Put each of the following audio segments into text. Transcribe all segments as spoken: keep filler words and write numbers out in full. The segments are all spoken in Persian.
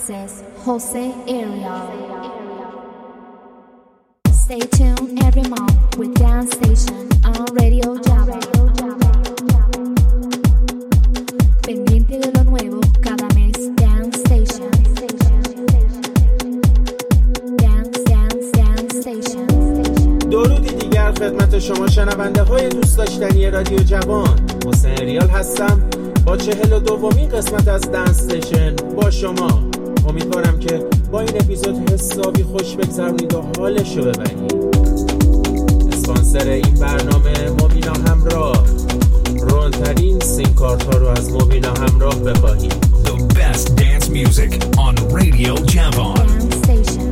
This is Jose Ariel. Stay tuned every month with Dance Station on Radio Java. Pendiente de lo nuevo cada mes. Dance Station. Dance, dance, dance station. درودی دیگر خدمت شما شنونده های دوست داشتنی رادیو جوان. حسین ریال هستم با چهل و دومین قسمت از دنس استیشن با شما. امیدوارم که با این اپیزود حسابی خوش بگذرونید و حالشو ببرید. اسپانسر این برنامه موبینا همراه. رونترین سیم کارت ها رو از موبینا همراه بخواهید. The best dance music on Radio Javon. Dance Station.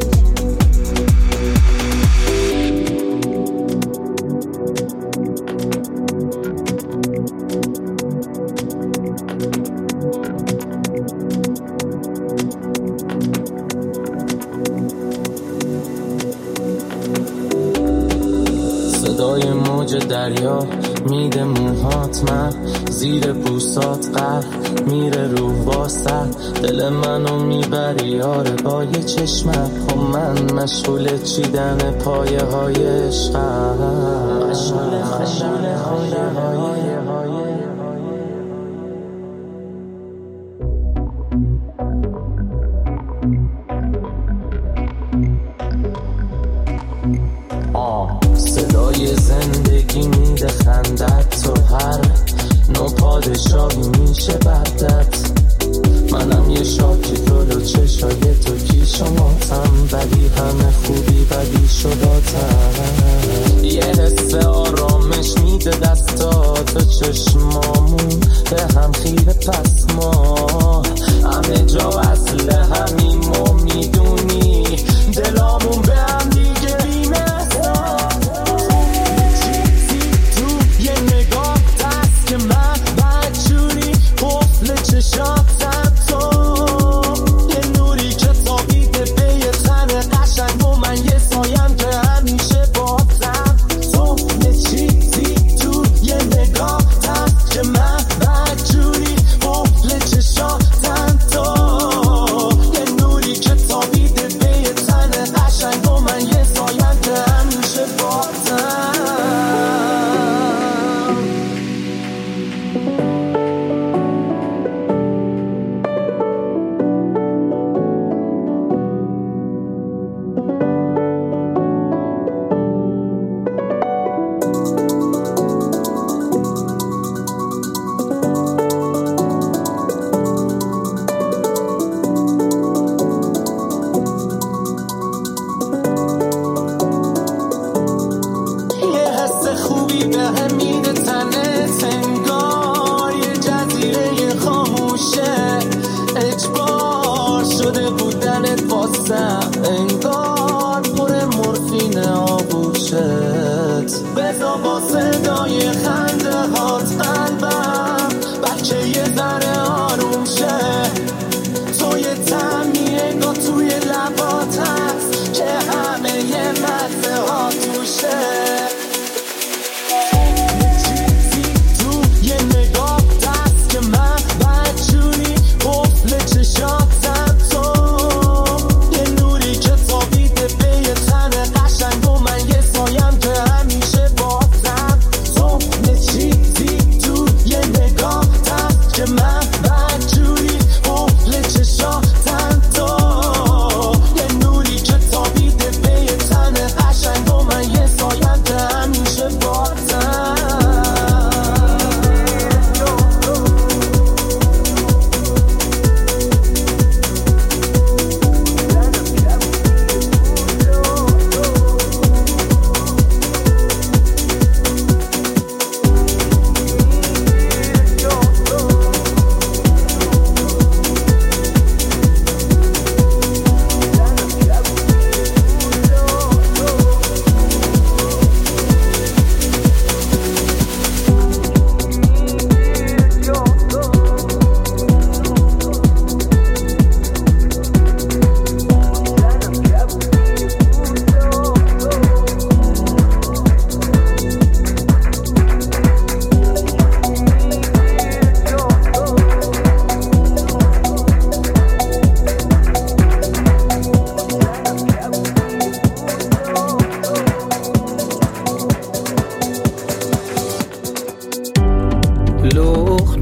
صدای موج دریا میده موهات من زیر بوسات غرق میره روح واسه دل منو میبری آره با یه چشمت خب من مشغول چیدن پایه های عشقم مشغول مشغول پایه های صدای زندگی میده خندت تو هر نو پادشاهی میشه بعدت منم یه شاکی جلو چشای تو کی شماتم ولی همه خوبی بدی شداتم یه حس آرامش میده دستات و چشمامون به هم خیره پس ما همه جا اصل همین ما میدونی دلامون به هم دیگه چشاتم تو یه نوری که تابیده به یه تن قشنگ و من یه سایم که همیشه باتم تو یه چیزی تو یه نگاه هست که من بدجوری قفل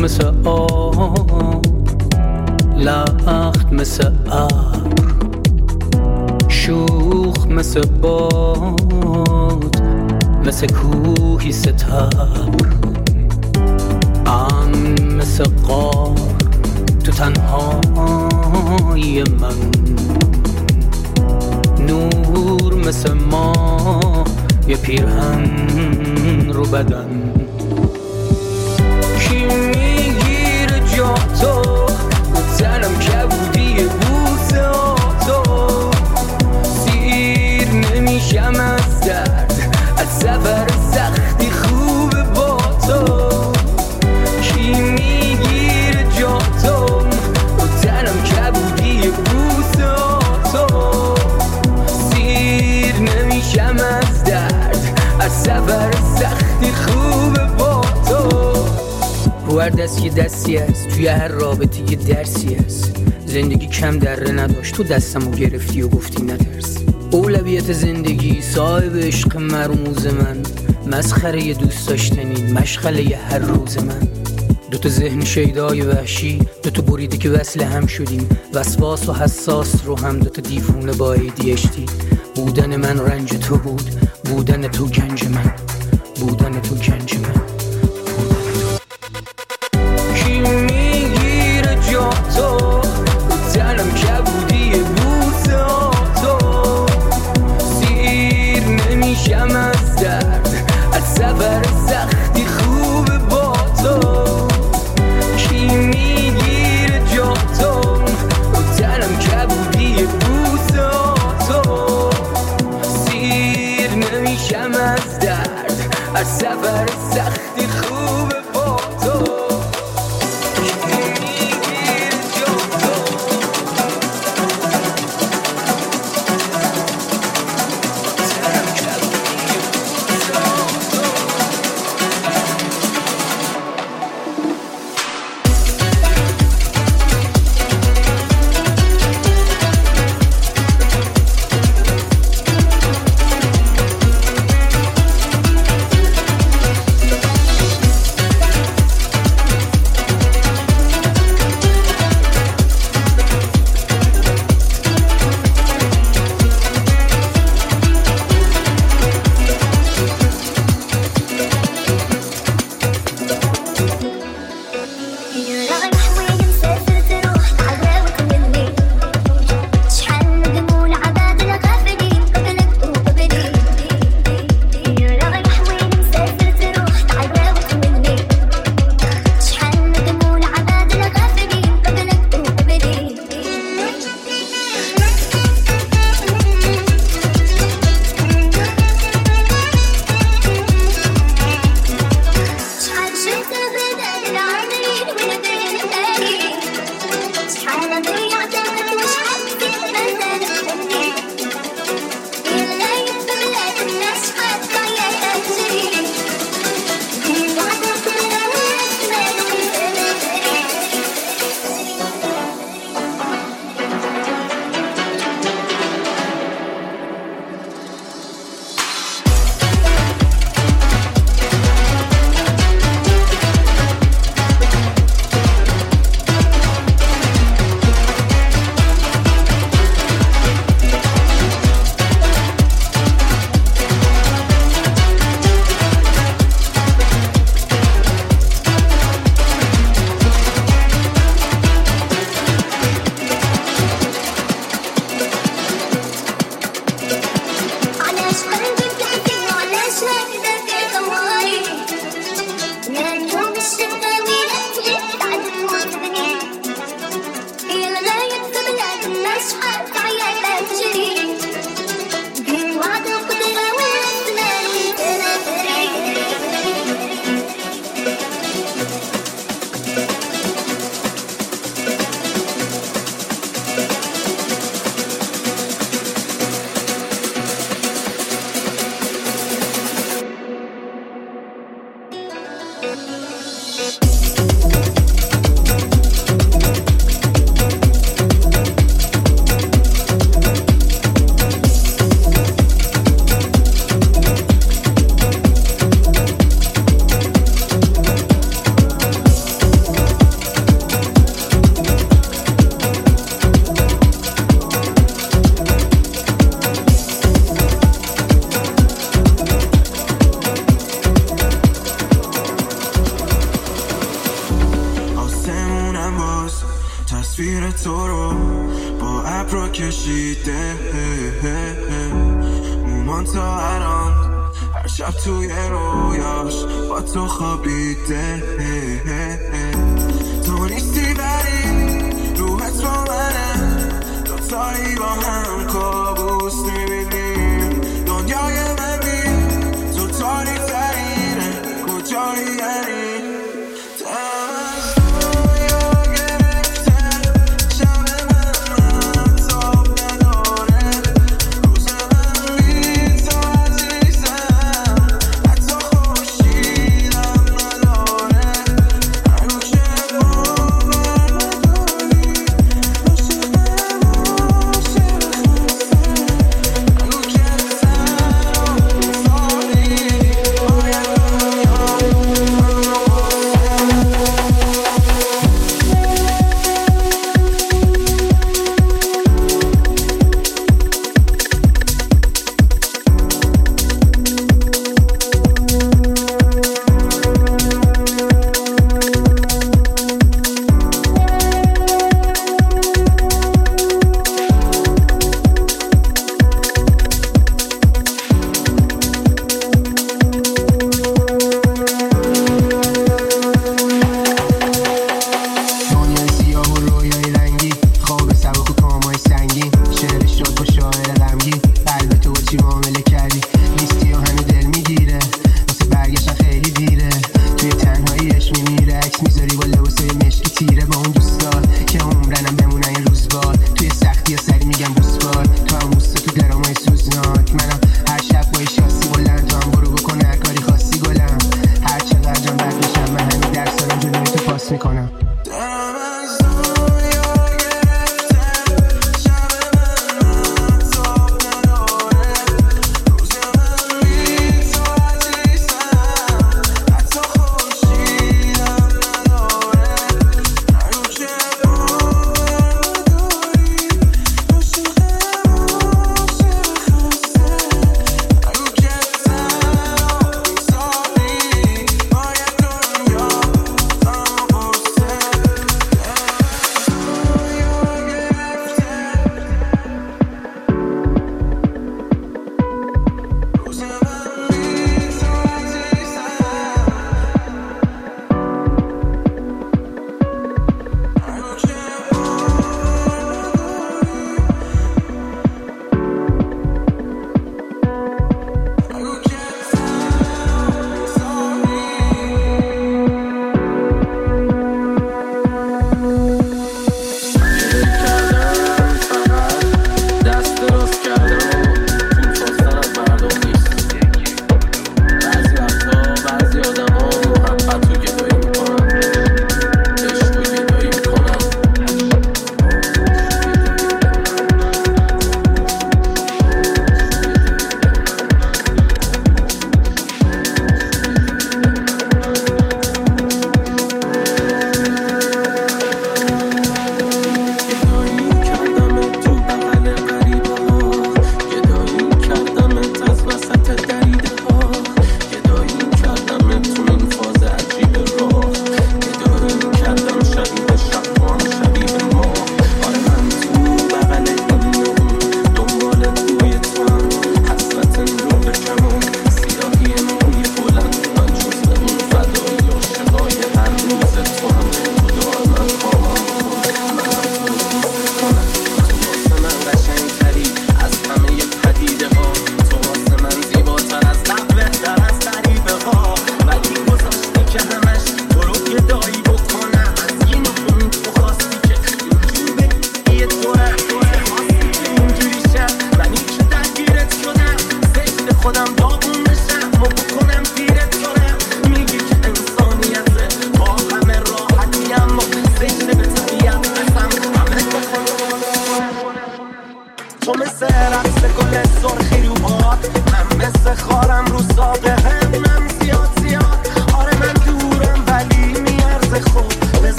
مثل آب، لخت مثل ابر، شوخ مثل باد، مثل کوهی ستبر، امن مثل غار تو تنهای من، نور مثل ما یه پیرهن رو بدن. کی میگیره جا تو تنم کبودی بوسه تو، سیر نمیشم از درد، از سفر سختی خوبه با تو. کی میگیره جا تو تنم کبودی بوسه تو، سیر نمیشم از درد، از سفر سختی خوبه با تو. رو هر دست یه دستی هست، توی هر رابطه یه درسی هست. زندگی کم دره نداشت، تو دستمو گرفتی و گفتی نترس. اولویت زندگی صاحب عشق مرموز من، مسخره یه دوست داشتنی، مشغله یه هر روز من. دوتا ذهن شیدای وحشی، دوتا بریده که وصل هم شدیم، وسواس و حساس رو هم دوتا دیوونه با ای دی اچ دی. بودن من رنج تو بود، بودن تو گنج من، بودن تو گنج من. کی میگیره جا تو تنم کبودی بوسه تو، سیر نمیشم از درد، از سفر سختی خوبه با تو. کی میگیره جا تو تنم کبودی بوسه تو، سیر نمیشم از درد، از سفر سختی خوبه با تو. دلم باز تصویر تو رو با ابرو کشیده، مومان تا الان هر شب توی رویاش با تو خوابیده. تو نیستی ولی روحت با منه، دوتایی با هم کابوس میبینیم. دنیای من بی تو تاریک ترینه، کجایی یعنی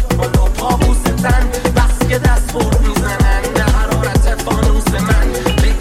که دست برد میزنن به حرارت فانوس من.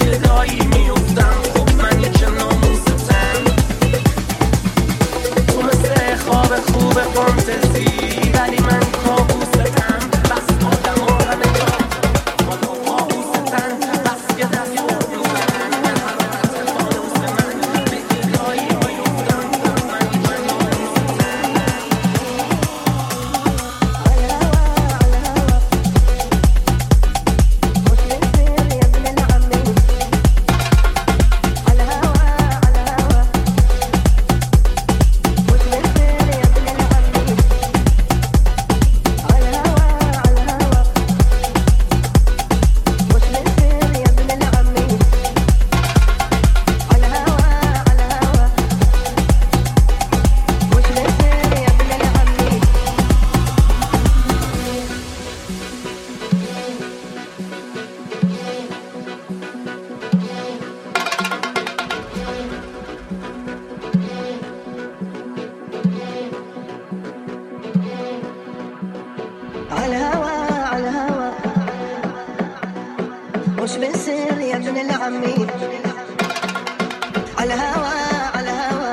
بيصير يا ابن العمي على هوا على هوا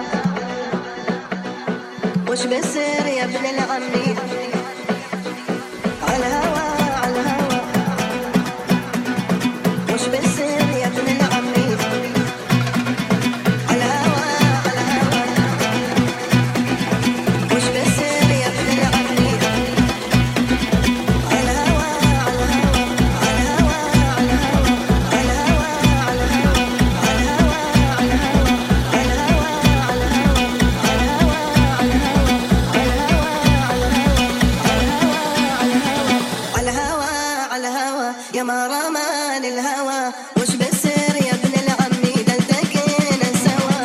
وش بيصير يا ابن العمي على هوا على هوا وش بيصير يا ابن العمي على هوا على هوا وش بيصير يا ابن العمي على هوا على هوا على هوا على هوا على هوا على هوا على هوا على هوا على هوا على هوا على هوا على هوا على هوا على هوا يا ما رمان الهوى وش بيصير يا ابن العمي ده التقينا سوا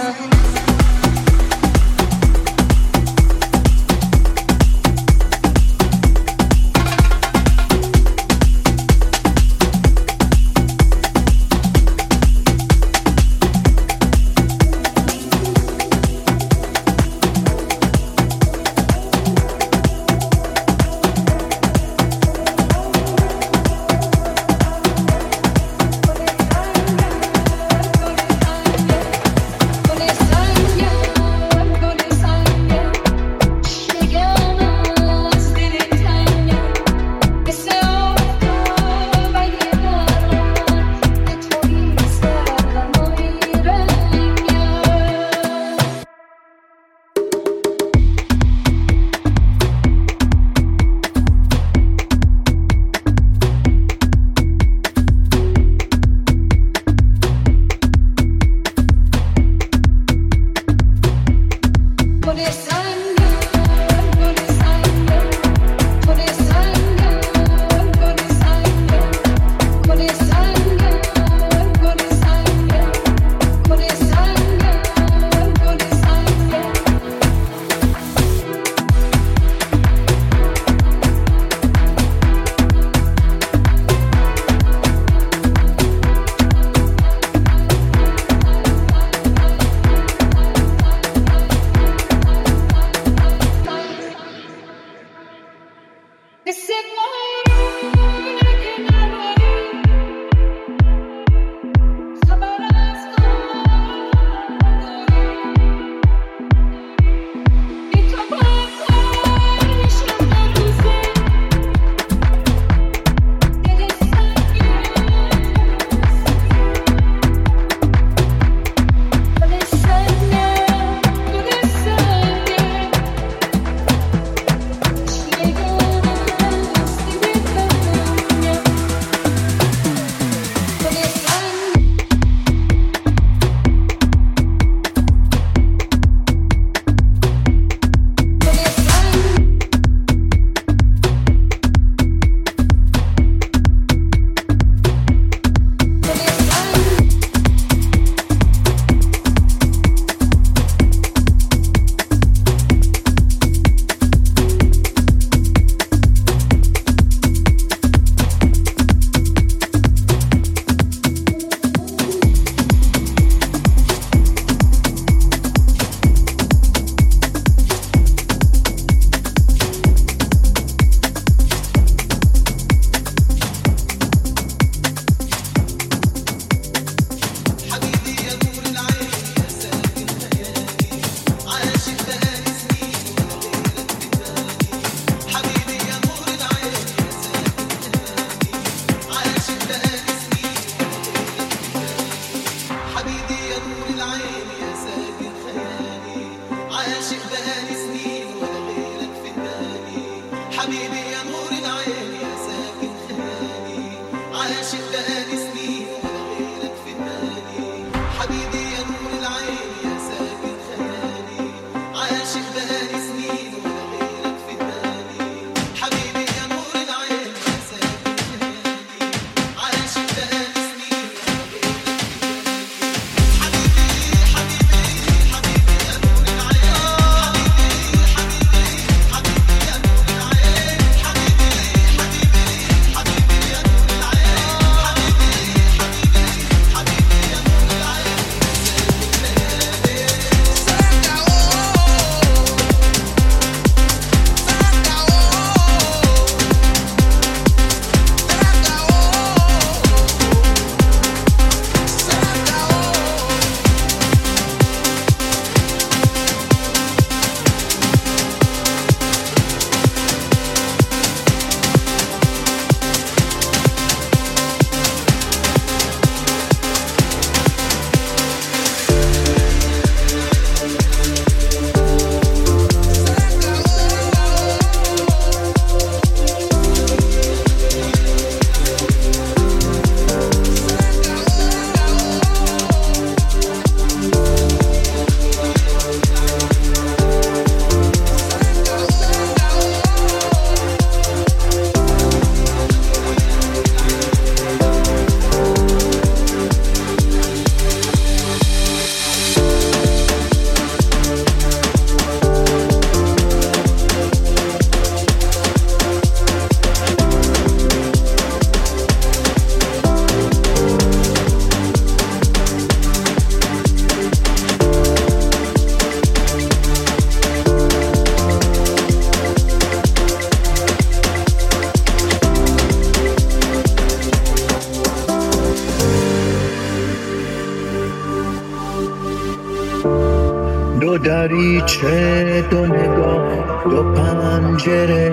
دو دریچه، دو نگاه، دو پنجره،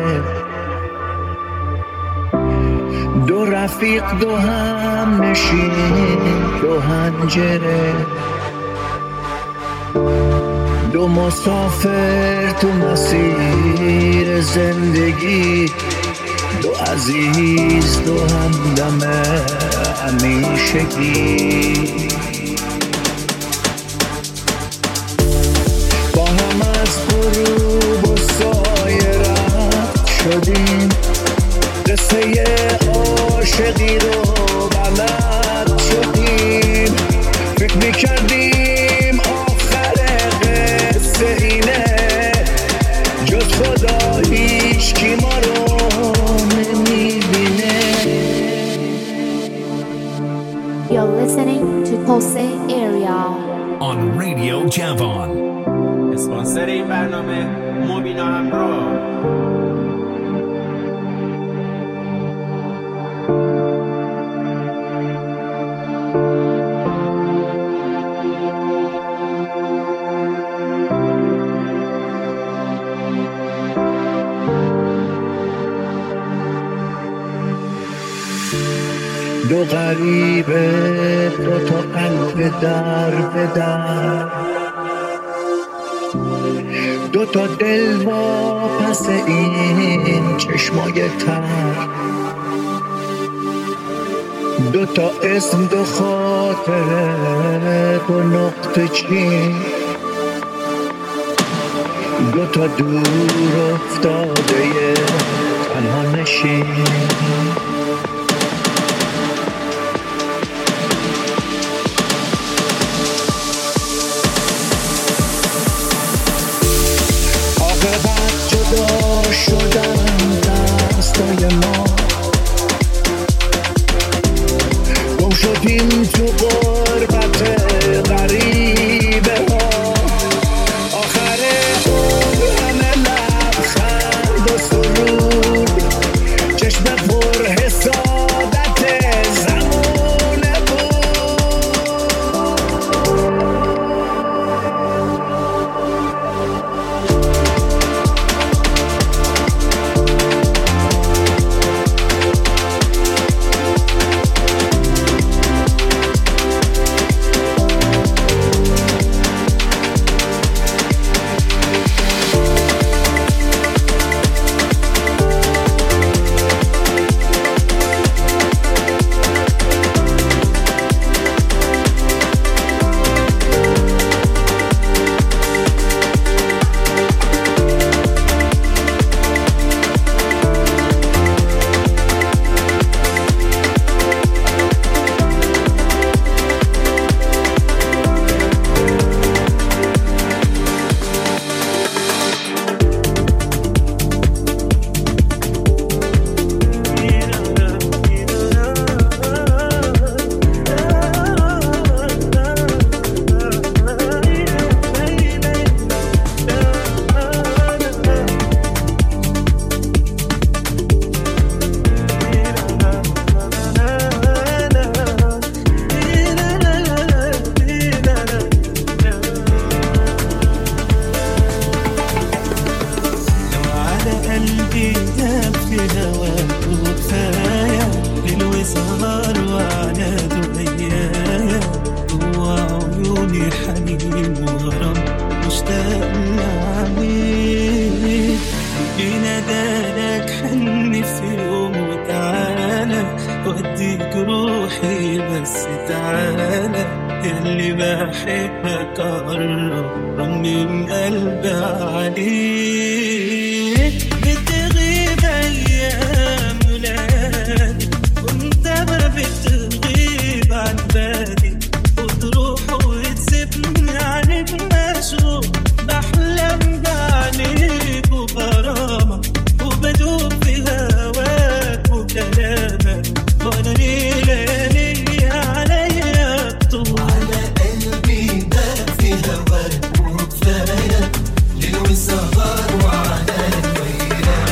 دو رفیق، دو هم نشین، دو هنجره، دو مسافر تو مسیر زندگی، دو عزیز، دو همدم همیشگی. با هم از غروب و سایه رد شدیم، قصه عاشقی رو بلد شدیم. فکر میکردیم آخر قصه اینه، جز خدا هیچ کی ما رو نمیبینه. You're listening to Pulse Area on Radio Javon. اسپانسر این برنامه مبینا همراه. دو غریبه، دو تا قلب در به در، دو تا دل با پس این چشمای تر، دو تا اسم، دو خاطره، دو نقطه چین، دو تا دور افتاده تنها نشین. شدن دستای ما، گم شدیم تو غربت غریبه ها. آخر عمر همه لبخند و سرود، چشم پر حسادت زمونه بود. السهر وعلى الويلة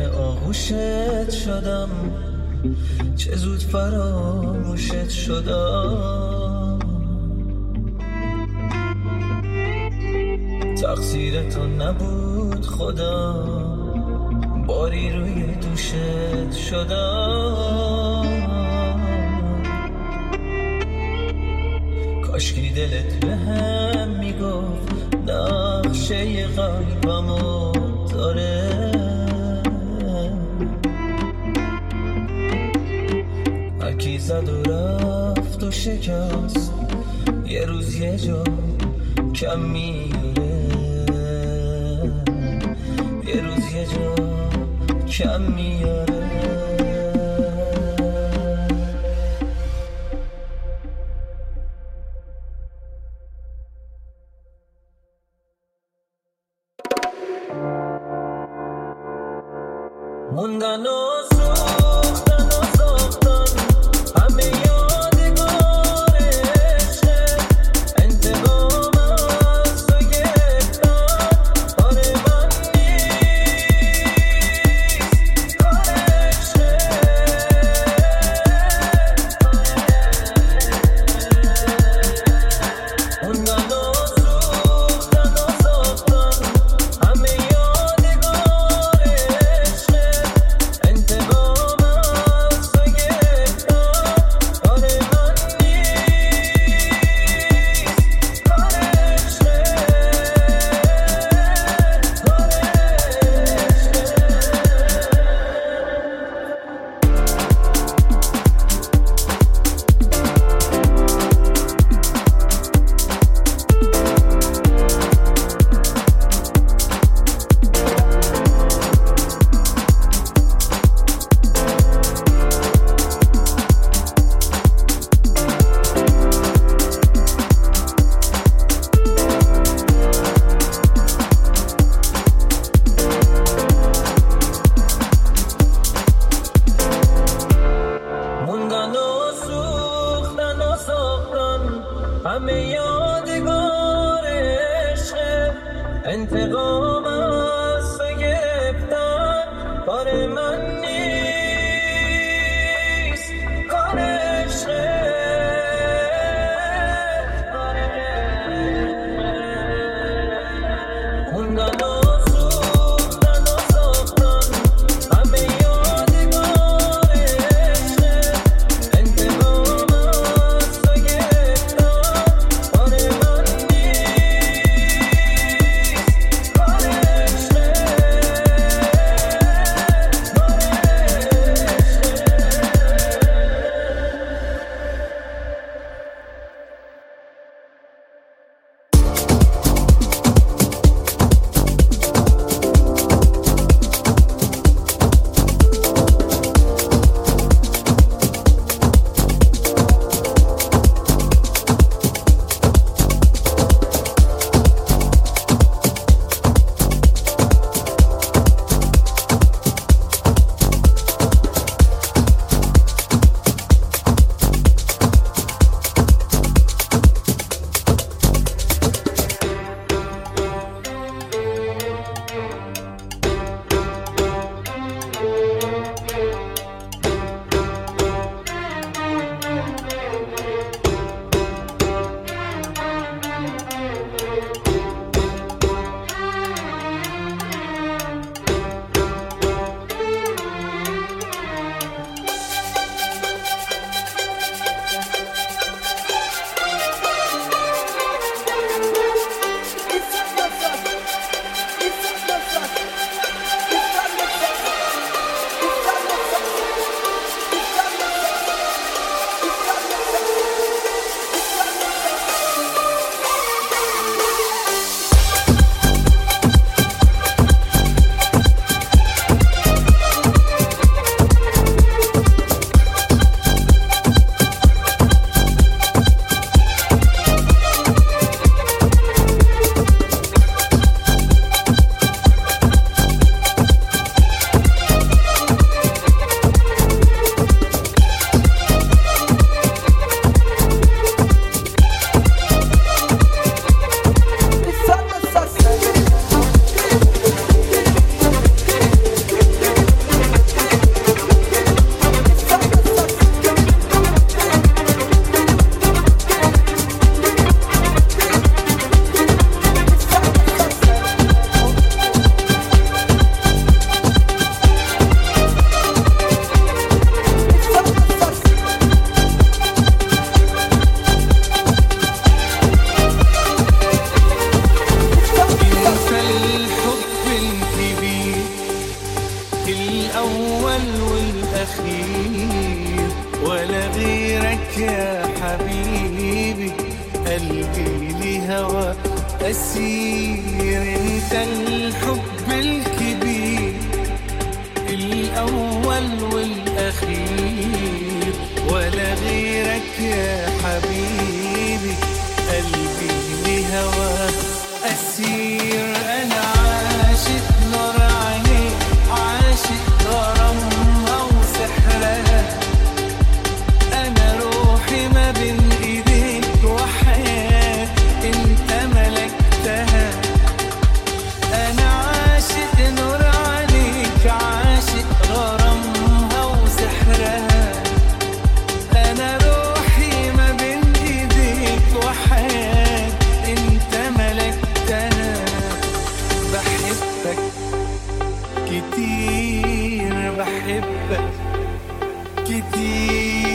آغوشت شدم، چه زود فراموشت شدم. تقصیر تو نبود خدا، باری روی دوشت شدم. کاشکی دلت به هم میگفت نقشه قلبمو داره. هرکی زد و رفت و شکست، یه روز یه جا کم میاره. یه روز یه جا کم میاره. موندن و سوختن و ساختن همه یادگار عشق. انتقام از تو گرفتن کار من نیست، کار عشق. موندن و سوختن و ساختن همه یادگار عشق. انتقام از تو گرفتن کار من نیست، کار عشق، کار موندن و سوختن و ساختن همه یادگار عشق. انتقام از تو گرفتن کار من نیست، کار عشق، کار عشق. موندن و سوختن و ساختن همه یادگار عشق. انتقام از تو گرفتن کار من نیست، کار عشق، کار عشق. أسير أنت الحب الكبير الأول والأخير ولا غيرك يا حبيبي قلبي لهواك أسير أنا عاشق نار عينيك عاشق غرامها وسحرها أنا روحي ما بين إيديك وحياة أنت ملكتها أنا عاشق نور عليك عاشق غرامها وسحرها أنا روحي ما بين إيديك وحياة أنت ملكتها بحبك كتير بحبك كتير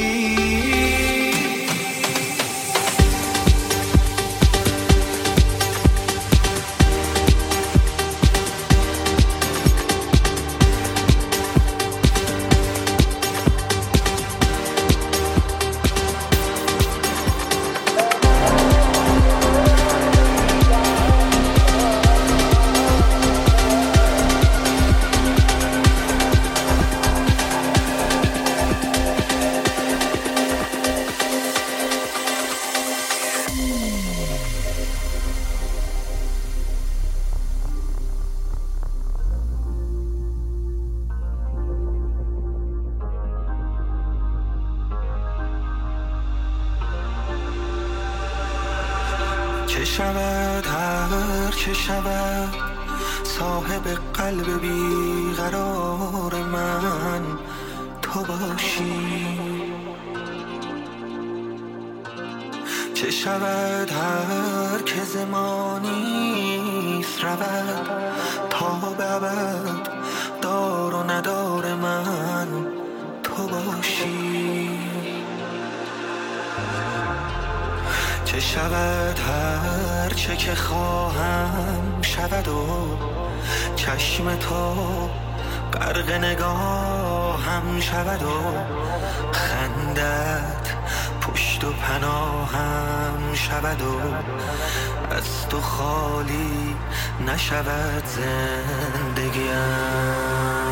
چه شود هر چه شود صاحب قلب بیقرار من تو باشی چه شود هر که زمانیست رود تا به ابد دار و ندار من تو باشی چه شود هر چه که خواهم شود و چشم تو غرق نگاهم شود و خندت پشت و پناهم شود و از تو خالی نشود زندگیم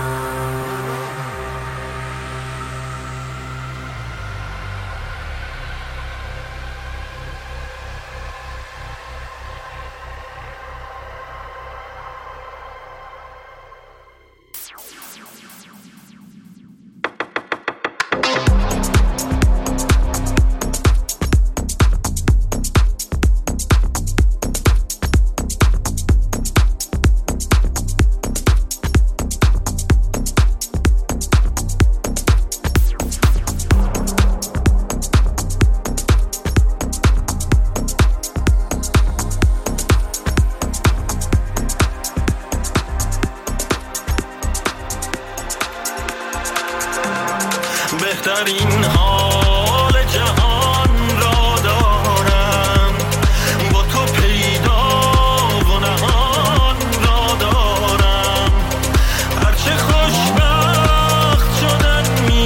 بهترین حال جهان را دارم با تو پیدا و نهان را دارم هرچه خوشبخت شدن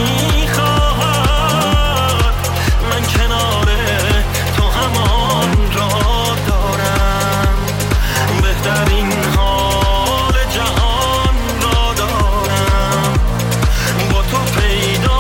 میخواهد من کنار تو همان را دارم بهترین حال جهان را دارم با تو پیدا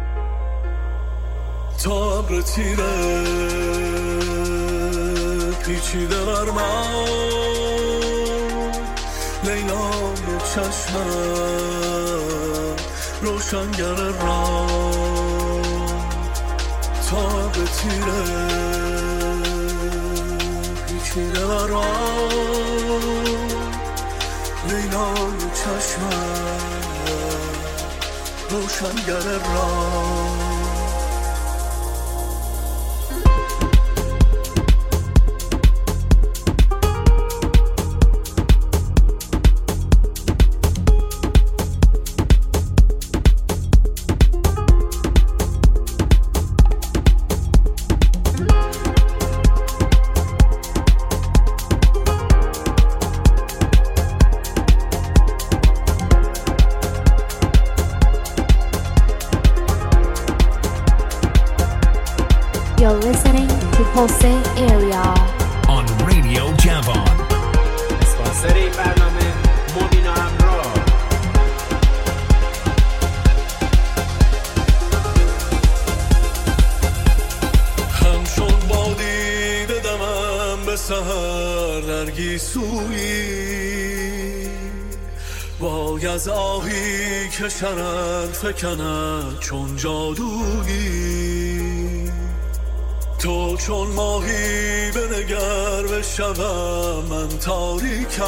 تا ابر تیره پیچیده بر من لیلای چشمم روشنگر راه تا به تیره پیچیده بر من لیلای چشمم روشنگر راه. You're listening to Pulse Area on Radio Javon. اسپانسر این برنامه مبینا همراه. همچون بادی بدمم به سحر نرگیسویی وای از آهی که شرر فکند چون جادویی تو چون ماهی بنگر به شبم من تاریکم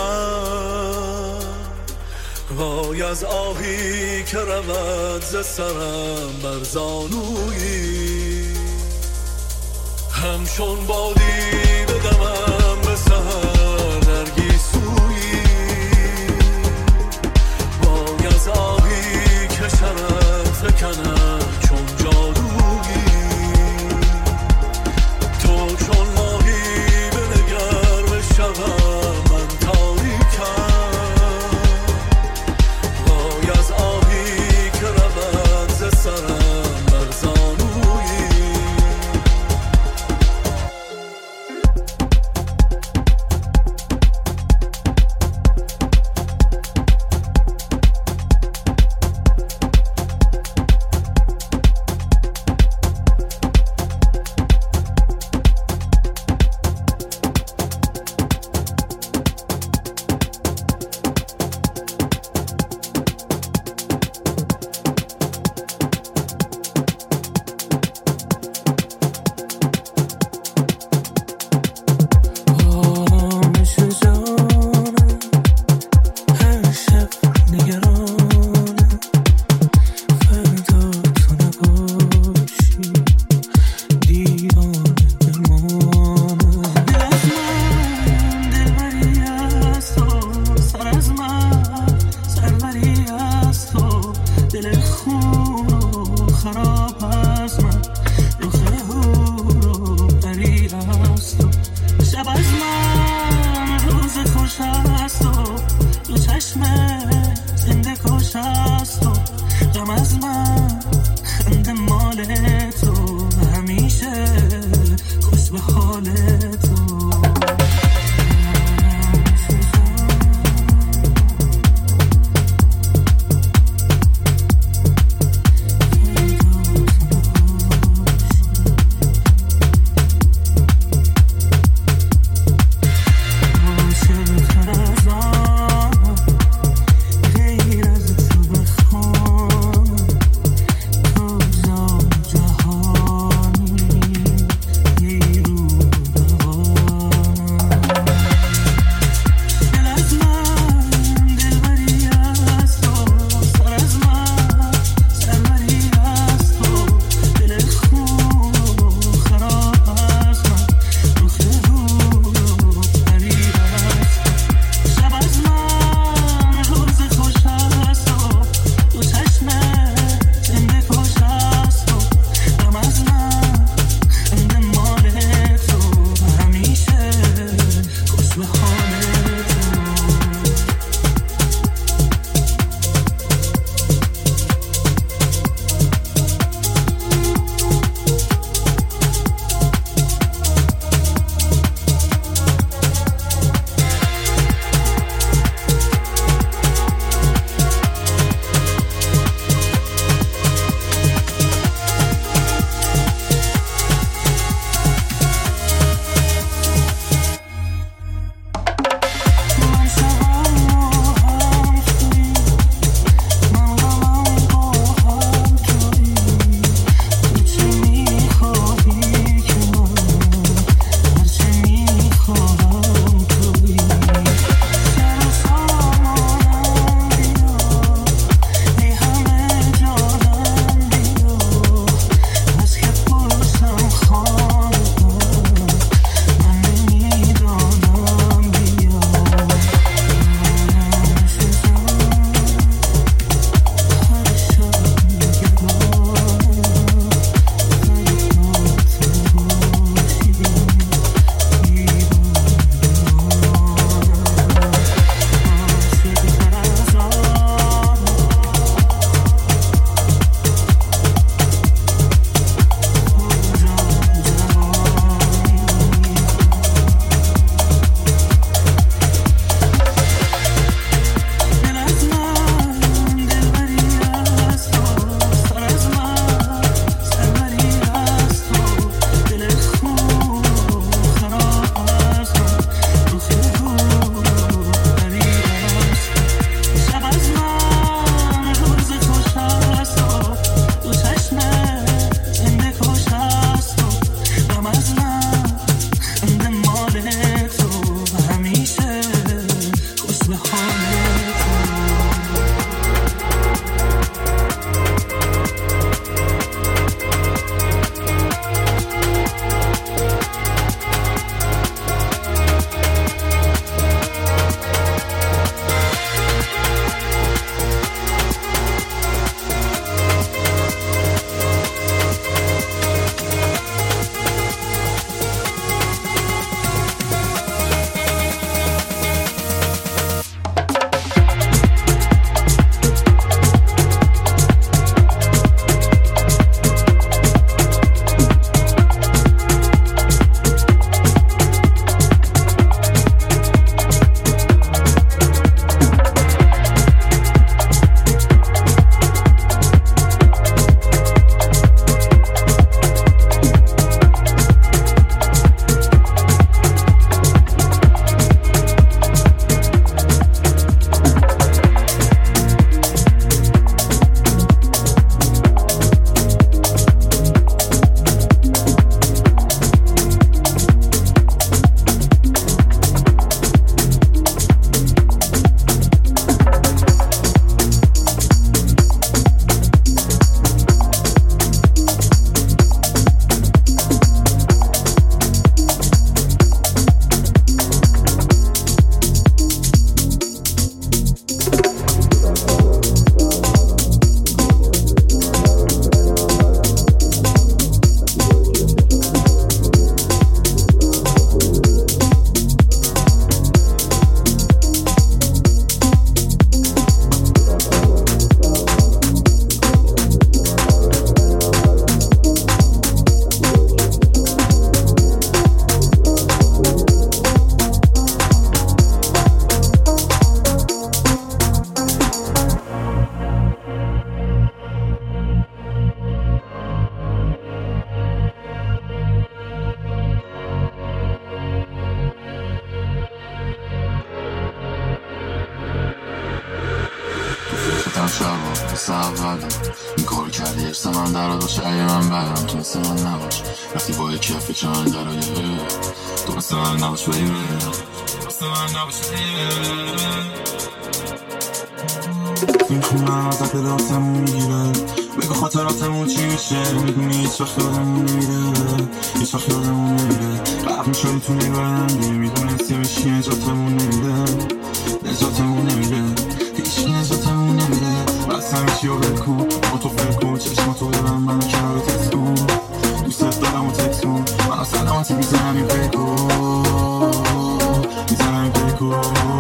وای از آهی که رود ز سرم بر زانویی همچون بادی بدمم به سحر نرگیسویی وای از آهی که شرر فکند چون جادویی چون ماهی بنگر به شبم من تاریکم وای از آهی که رود ز سرم بر زانویی. شبا مثل اولم این کار کردی ارسا من در رو باشه اگه من برم تو مثل من نباش وقتی با یکی فکر من در رو تو مثل من نباش بیبه مثل من نباش این خونه ازت داستمون میگیره بگو خاطراتمون چی میشه میدونی هیچ وقت یادمون نمیره هیچ وقت یادمون نمیره قرب میشدی تو میبرندی میدونستی میشی نجاتمون نمیده نجاتمون نمیده هیچی نجاتمون نمیده بس همیشی رو بکن با تو فکر کن چشماتو ببن منو کنار تست کن دوست دارم و تکس کن من سلامتی میزنم این پیکو میزنم این پیکو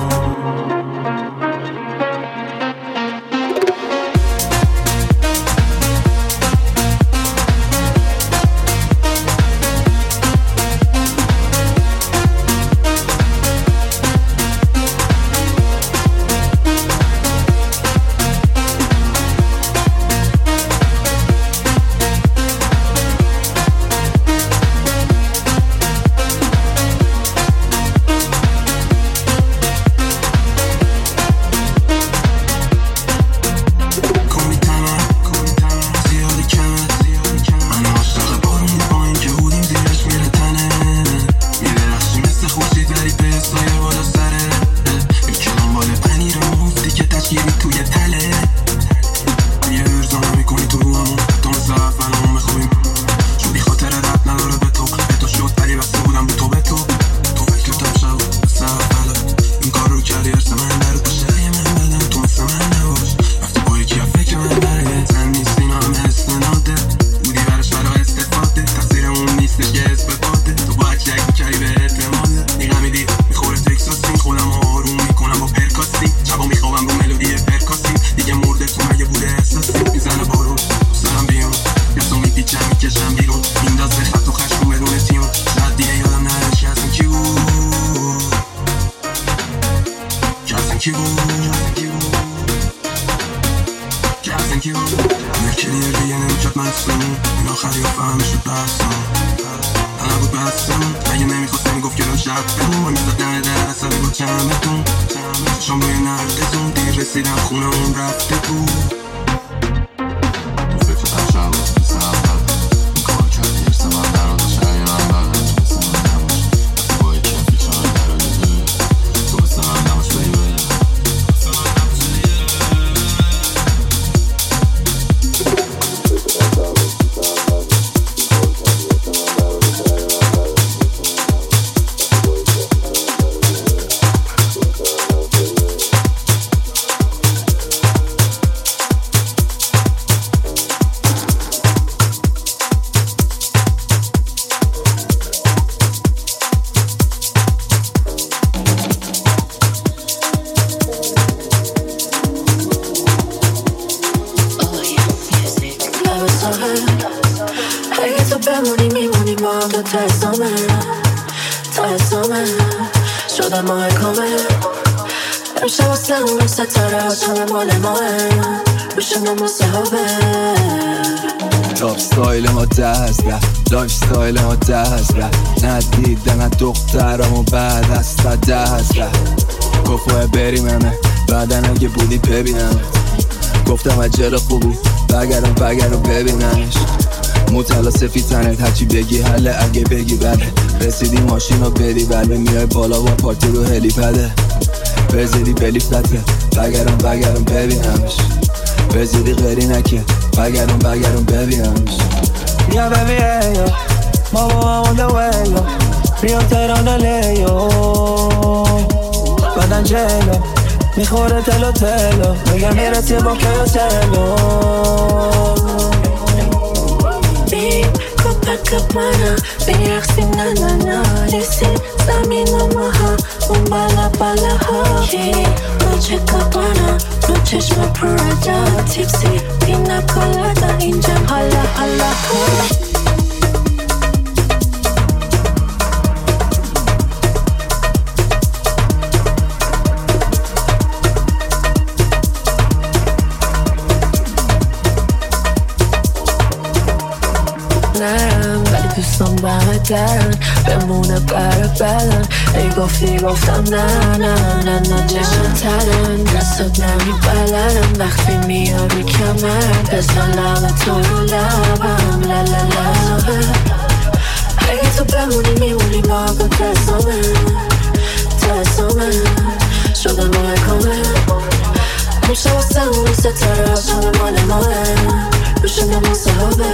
راب ستایل ما ده هست لایف ستایل ما ده هست ندیدن از دخترامو بعد از تا ده هست گفت بریم همه بعدن اگه بودی ببینم گفتم از جل خوبی بگرم بگرم ببینمش مطلع سفید تنت هرچی بگی حله اگه بگی بله رسیدی ماشین رو بدی بله میای بالا با پارتی رو هلی پده بزیدی بلیفتته بگرم بگرم ببینمش بزیدی غیری نکه بگرم بگرم ببینمش Yeah baby hey yo Mama I'm on the way yo Rio Terano le yo بدن جلو میخوره تلو تلو میگه میرسی با که تلو بی کپک کپ منه بیرخسیم نه نه نه لیسیم زمین و ماها اون بالا بالا ها کی روچه کپانا رو چشم پرادا تیپسی پینا کلادا اینجا حالا حالا ها دوستان بهترن بمونه برا بدن ای گفتی گفتم نه نه نه نه چشم تلن دستت نمیبلدم وقتی میاری کمر بزن لب تو رو لبم لا لا لا اگه تو بمونی میمونی با با ترسامه ترسامه شده ماه کامه میشه واسه اون ستاره شده مال ماه بشه نمو صحابه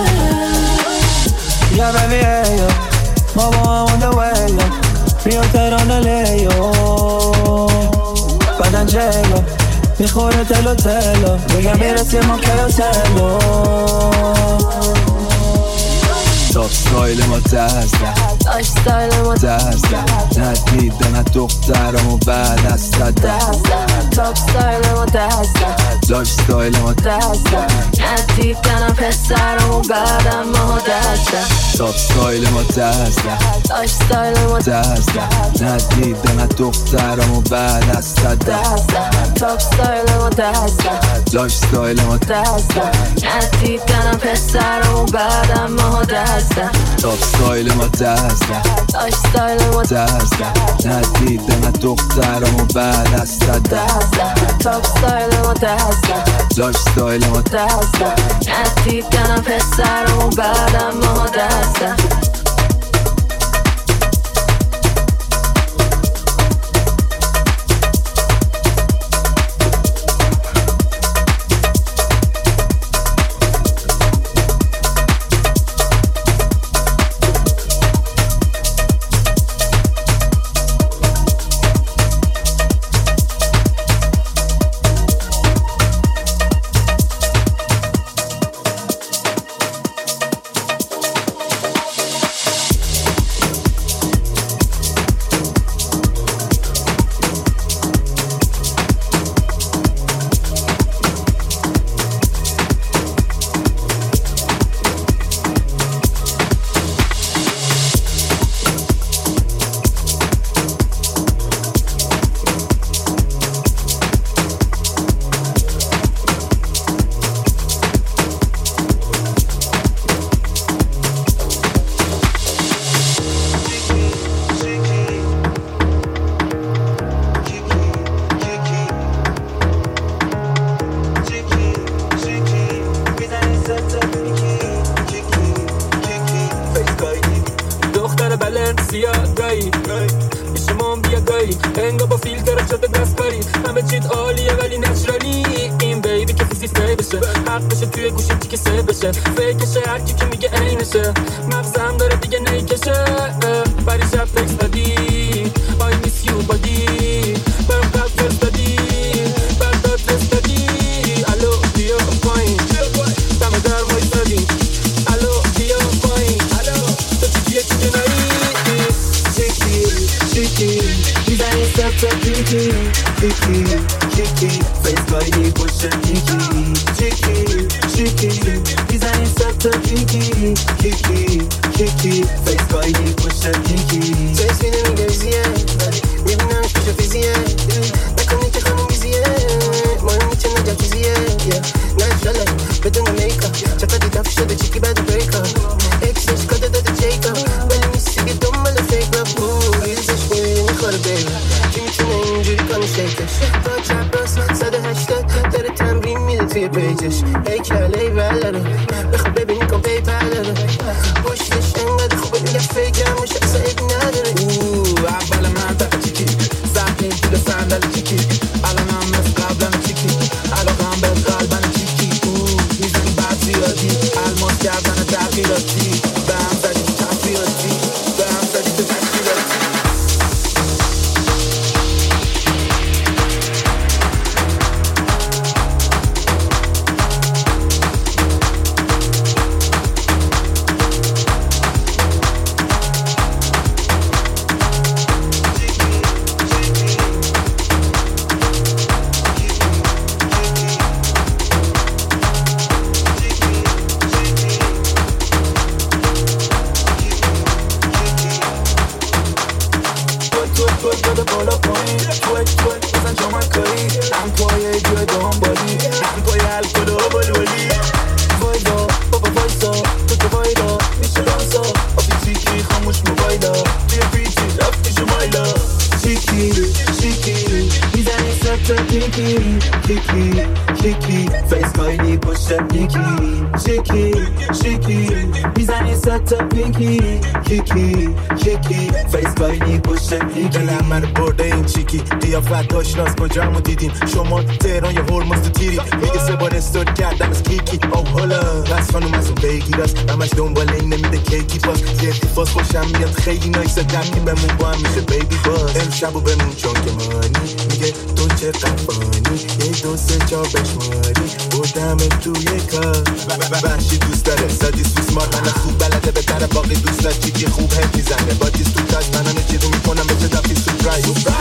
Yeah baby hey yo Mama I'm on the way yo میام تهران لیو بعدن جلو میخوره تلو تلو بگم میرسیم ما کلو تلو تاپ ستایل ما دزده داش ستایل ما دزده ندیدن از دخترامو بعد از دزده تاپ ستایل ما دزده داش ستایل ما دزده ندیدن از پسرامو بعد ما دزده تاپ ستایل ما دزده داش ستایل ما دزده ندیدن از دخترامو بعد از دزده تاپ ستایل ما دزده داش ستایل ما دزده ندیدن از پسرامو بعد ما دزده تاپ ستایل ما دزده داش ستایل ما دزده ندیدن از دخترامو بعد از دزده تاپ ستایل ما دزده داش ستایل ما دزده ندیدن از پسرامو بعد ما دزده خاموش موبایلا توی پیچی ست کیکی کیکی کیکی فیس کایلی پشت نیکی شیکی شیکی میزنی ست پینکی کیکی کیکی فیس کایلی پشت نیکی دلم من برده این چیکی قیافت آشناس کجامو دیدین شما تهران یا هرمز تو تیری میگه سه بار استوری کردم از کیکی او هلا بس خانوم از اون بگیراست همش دنبال این نمیده کیکی باز یه اتفاق خوشم میاد خیلی نایسه دمی بمون با هم میشه بیبی باز امشبو بمون چون که مانی میگه تو چه قفانی یه دو سه چار بشماری بردم توی کار وحشی دوست داره سادی سوس مار من خوب بلده به در باقی دوست داشت چیکی خوب هم میزنه با دیست تو تاش منانو چیزو میکنم مثل دفی سورپرایز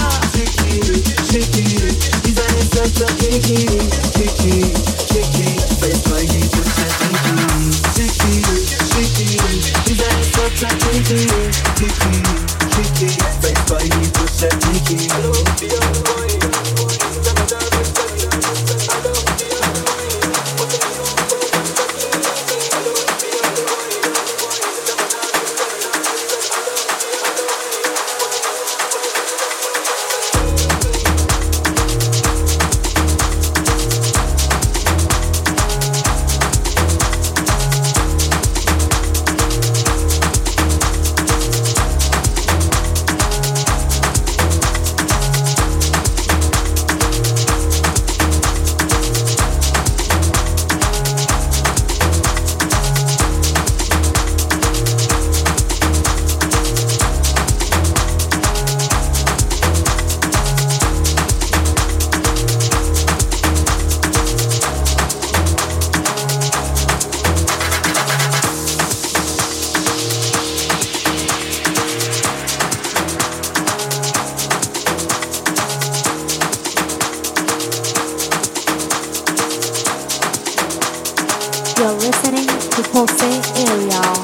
شیکی شیکی میزنی ست کیکی کیکی کیکی فیس کایلی پشت نیکی شیکی شیکی میزنی ست کیکی کیکی کیکی فیس کایلی پشت نیکی You're listening to Pulse Area.